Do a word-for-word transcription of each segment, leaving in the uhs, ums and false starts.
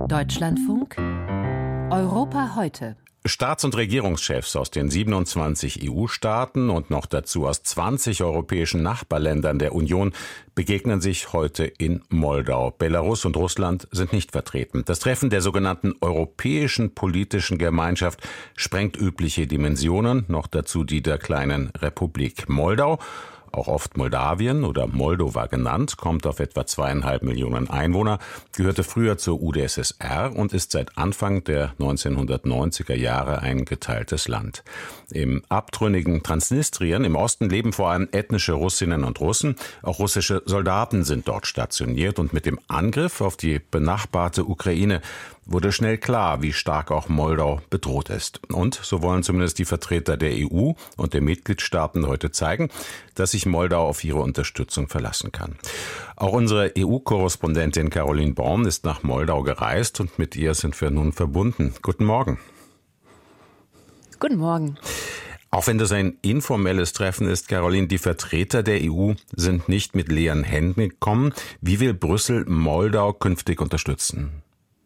Deutschlandfunk Europa heute. Staats- und Regierungschefs aus den siebenundzwanzig E U-Staaten und noch dazu aus zwanzig europäischen Nachbarländern der Union begegnen sich heute in Moldau. Belarus und Russland sind nicht vertreten. Das Treffen der sogenannten Europäischen Politischen Gemeinschaft sprengt übliche Dimensionen, noch dazu die der kleinen Republik Moldau. Auch oft Moldawien oder Moldova genannt, kommt auf etwa zweieinhalb Millionen Einwohner, gehörte früher zur U d S S R und ist seit Anfang der neunzehnhundertneunziger Jahre ein geteiltes Land. Im abtrünnigen Transnistrien im Osten leben vor allem ethnische Russinnen und Russen. Auch russische Soldaten sind dort stationiert und mit dem Angriff auf die benachbarte Ukraine wurde schnell klar, wie stark auch Moldau bedroht ist. Und so wollen zumindest die Vertreter der E U und der Mitgliedstaaten heute zeigen, dass sich Moldau auf ihre Unterstützung verlassen kann. Auch unsere E U-Korrespondentin Caroline Born ist nach Moldau gereist und mit ihr sind wir nun verbunden. Guten Morgen. Guten Morgen. Auch wenn das ein informelles Treffen ist, Caroline, die Vertreter der E U sind nicht mit leeren Händen gekommen. Wie will Brüssel Moldau künftig unterstützen?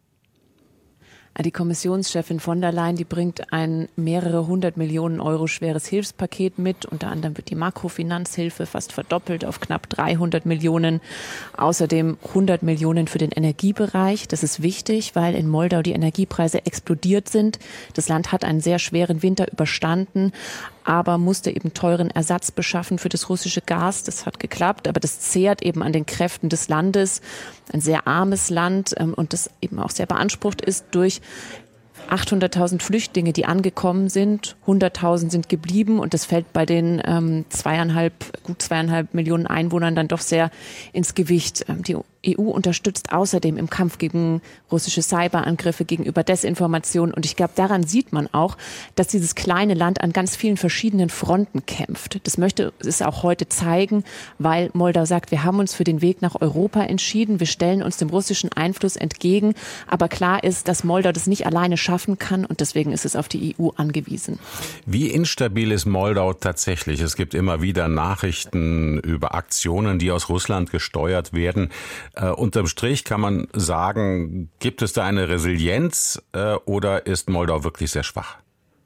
Die Kommissionschefin von der Leyen, die bringt ein mehrere hundert Millionen Euro schweres Hilfspaket mit. Unter anderem wird die Makrofinanzhilfe fast verdoppelt auf knapp dreihundert Millionen. Außerdem hundert Millionen für den Energiebereich. Das ist wichtig, weil in Moldau die Energiepreise explodiert sind. Das Land hat einen sehr schweren Winter überstanden, aber musste eben teuren Ersatz beschaffen für das russische Gas. Das hat geklappt, aber das zehrt eben an den Kräften des Landes. Ein sehr armes Land und das eben auch sehr beansprucht ist durch achthunderttausend Flüchtlinge, die angekommen sind. hunderttausend sind geblieben und das fällt bei den ähm, zweieinhalb, gut zweieinhalb Millionen Einwohnern dann doch sehr ins Gewicht. Ähm, die E U unterstützt außerdem im Kampf gegen russische Cyberangriffe, gegenüber Desinformation. Und ich glaube, daran sieht man auch, dass dieses kleine Land an ganz vielen verschiedenen Fronten kämpft. Das möchte es auch heute zeigen, weil Moldau sagt, wir haben uns für den Weg nach Europa entschieden. Wir stellen uns dem russischen Einfluss entgegen. Aber klar ist, dass Moldau das nicht alleine schaffen kann und deswegen ist es auf die E U angewiesen. Wie instabil ist Moldau tatsächlich? Es gibt immer wieder Nachrichten über Aktionen, die aus Russland gesteuert werden. Äh, unterm Strich kann man sagen, gibt es da eine Resilienz äh, oder ist Moldau wirklich sehr schwach?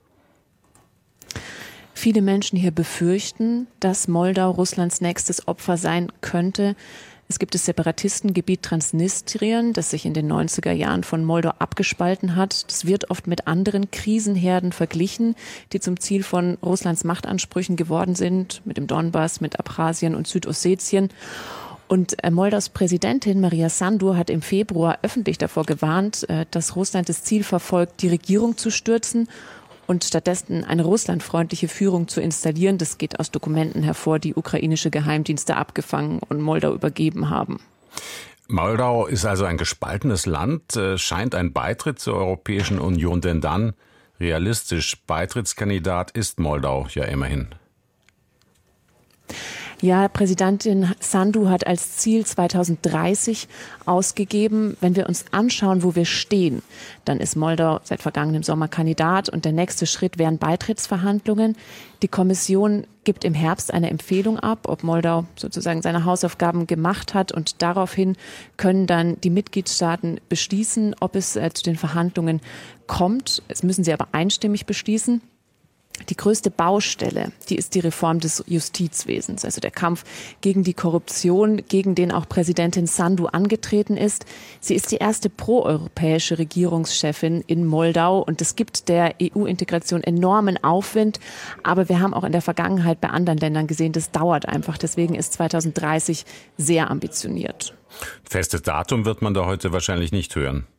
Viele Menschen hier befürchten, dass Moldau Russlands nächstes Opfer sein könnte. Es gibt das Separatistengebiet Transnistrien, das sich in den neunziger Jahren von Moldau abgespalten hat. Das wird oft mit anderen Krisenherden verglichen, die zum Ziel von Russlands Machtansprüchen geworden sind, mit dem Donbass, mit Abchasien und Südossetien. Und Moldaus Präsidentin Maria Sandu hat im Februar öffentlich davor gewarnt, dass Russland das Ziel verfolgt, die Regierung zu stürzen und stattdessen eine russlandfreundliche Führung zu installieren. Das geht aus Dokumenten hervor, die ukrainische Geheimdienste abgefangen und Moldau übergeben haben. Moldau ist also ein gespaltenes Land. Scheint ein Beitritt zur Europäischen Union denn dann realistisch? Beitrittskandidat ist Moldau ja immerhin. Ja, Präsidentin Sandu hat als Ziel zweitausenddreißig ausgegeben. Wenn wir uns anschauen, wo wir stehen, dann ist Moldau seit vergangenem Sommer Kandidat und der nächste Schritt wären Beitrittsverhandlungen. Die Kommission gibt im Herbst eine Empfehlung ab, ob Moldau sozusagen seine Hausaufgaben gemacht hat und daraufhin können dann die Mitgliedstaaten beschließen, ob es äh, zu den Verhandlungen kommt. Es müssen sie aber einstimmig beschließen. Die größte Baustelle, die ist die Reform des Justizwesens, also der Kampf gegen die Korruption, gegen den auch Präsidentin Sandu angetreten ist. Sie ist die erste proeuropäische Regierungschefin in Moldau und es gibt der E U-Integration enormen Aufwind. Aber wir haben auch in der Vergangenheit bei anderen Ländern gesehen, das dauert einfach. Deswegen ist zweitausenddreißig sehr ambitioniert. Festes Datum wird man da heute wahrscheinlich nicht hören.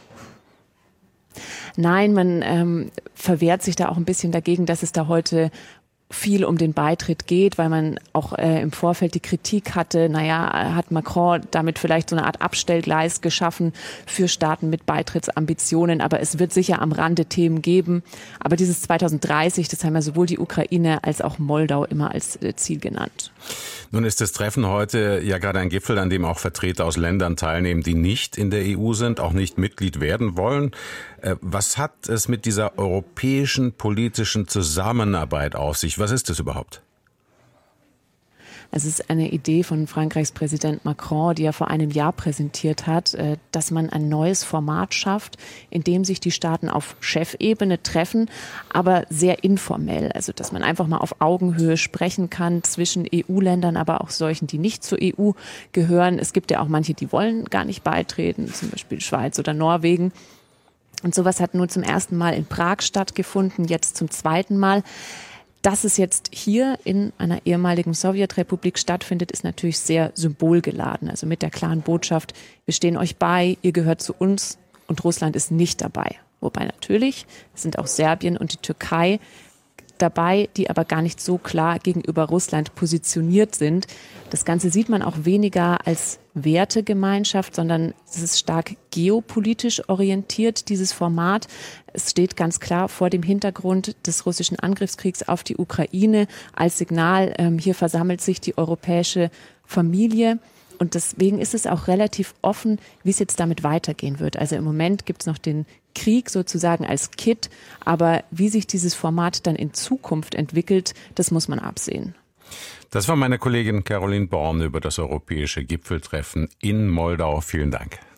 Nein, man ähm, verwehrt sich da auch ein bisschen dagegen, dass es da heute viel um den Beitritt geht, weil man auch äh, im Vorfeld die Kritik hatte, naja, hat Macron damit vielleicht so eine Art Abstellgleis geschaffen für Staaten mit Beitrittsambitionen, aber es wird sicher am Rande Themen geben. Aber dieses zweitausenddreißig, das haben ja sowohl die Ukraine als auch Moldau immer als äh, Ziel genannt. Nun ist das Treffen heute ja gerade ein Gipfel, an dem auch Vertreter aus Ländern teilnehmen, die nicht in der E U sind, auch nicht Mitglied werden wollen. Was hat es mit dieser europäischen politischen Zusammenarbeit auf sich? Was ist das überhaupt? Es ist eine Idee von Frankreichs Präsident Macron, die er vor einem Jahr präsentiert hat, dass man ein neues Format schafft, in dem sich die Staaten auf Chefebene treffen, aber sehr informell. Also dass man einfach mal auf Augenhöhe sprechen kann zwischen E U-Ländern, aber auch solchen, die nicht zur E U gehören. Es gibt ja auch manche, die wollen gar nicht beitreten, zum Beispiel Schweiz oder Norwegen. Und sowas hat nun zum ersten Mal in Prag stattgefunden, jetzt zum zweiten Mal. Dass es jetzt hier in einer ehemaligen Sowjetrepublik stattfindet, ist natürlich sehr symbolgeladen. Also mit der klaren Botschaft, wir stehen euch bei, ihr gehört zu uns und Russland ist nicht dabei. Wobei natürlich sind auch Serbien und die Türkei dabei, die aber gar nicht so klar gegenüber Russland positioniert sind. Das Ganze sieht man auch weniger als Wertegemeinschaft, sondern es ist stark geopolitisch orientiert, dieses Format. Es steht ganz klar vor dem Hintergrund des russischen Angriffskriegs auf die Ukraine als Signal, ähm, hier versammelt sich die europäische Familie. Und deswegen ist es auch relativ offen, wie es jetzt damit weitergehen wird. Also im Moment gibt es noch den Krieg sozusagen als Kit, aber wie sich dieses Format dann in Zukunft entwickelt, das muss man absehen. Das war meine Kollegin Caroline Born über das europäische Gipfeltreffen in Moldau. Vielen Dank.